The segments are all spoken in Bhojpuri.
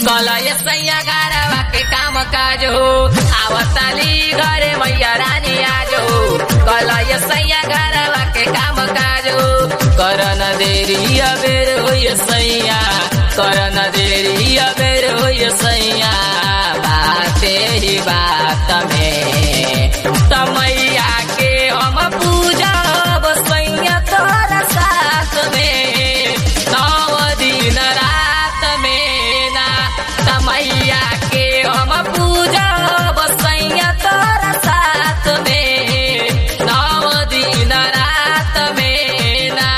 कलय सैया गारवा के काम काज हो आवताली घरे मैया रानी आज हो कलय सैया गारवा के काम काज हो करन देरी अबेर होय सैया करन देरी अबेर होय सैया बाते ही बात में तमैया के हम पूजब सैया तोरा साथ में 9 दिन रात में ना तमैया के हम पूजब सैया तोरा साथ में 9 दिन रात में ना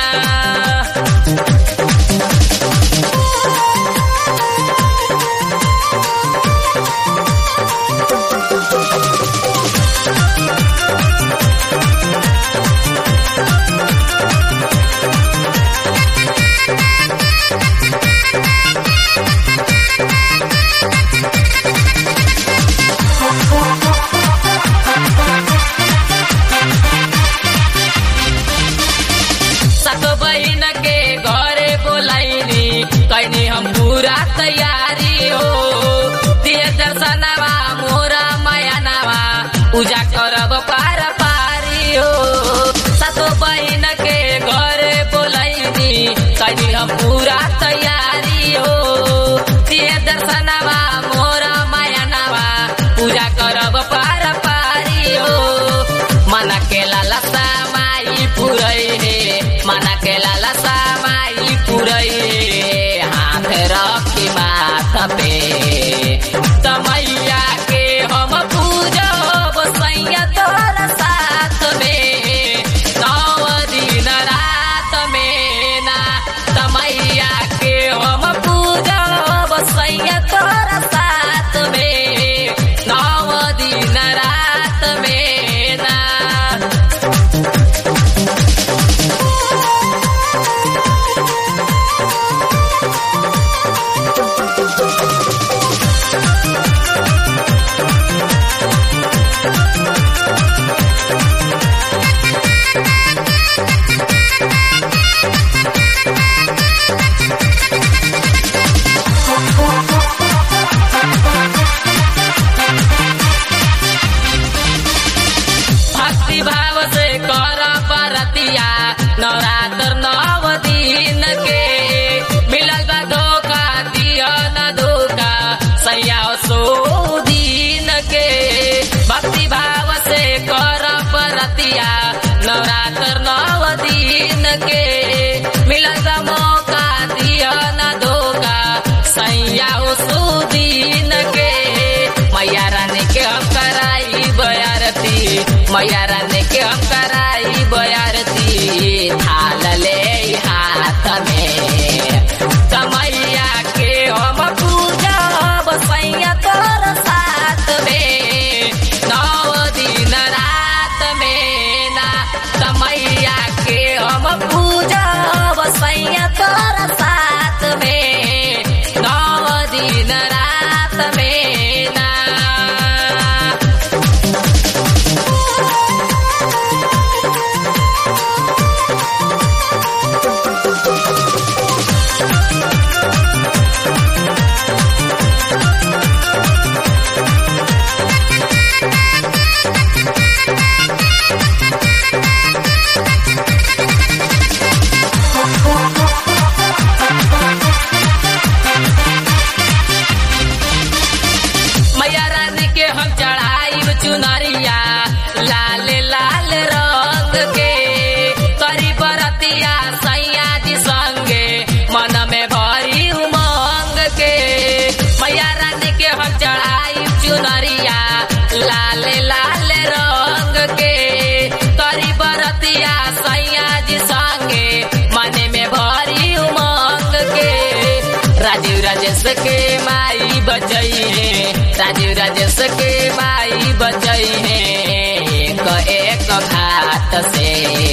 सातो बहिन के घरे बोलाइनी कैनी हम पूरा तैयारी हो दिए दर्शनवा मोरा मायानवा पूजा करब पार पारी हो सातो बहिन के घरे बोलाइनी कैनी हम पूरा तैयारी हो दिए दर्शनवा मोरा मायानवा पूजा करब पार पारी हो मन के लालसा माई पुरई हे मन के लालसा माई पुरई हाथ रखी माथ पे तमैया के हम पूजब सैया तोरा साथ में 9 दिन रात में ना तमैया के हम पूजब सैया तोरा साथ में 9 दिन रात में ना भक्ति भाव से कर परतिया नवरात्र 9 दिन के मिलल बा धोखा दिया न धोखा सैया 100 दिन के भक्ति भाव से कर परतिया नवरात्र 9 दिन के मिलल बा मौका दिया न धोखा सैया 100 दिन के मैया रानी के हम कराई बयारती मैया रानी के हम कराई बयारती थाल ले हाथ में तमैया के हम पूजब सैया तोरा साथ में 9 दिन रात में ना तमैया के हम पूजब सैया तोरा साथ में 9 दिन रात में ना मैया रानी के हम चढ़ाई चुनरिया लाल लाल रंग के करी बरतिया सैया जी संगे मन में भरी उमंग के मैया रानी के हम चढ़ाई चुनरिया लाल लाल रंग के करी बरतिया सैया जी संगे मन में भरी उमंग के राजीव राजेश के माई बजई है राजीव राजेश के माई बजई है एक घाट से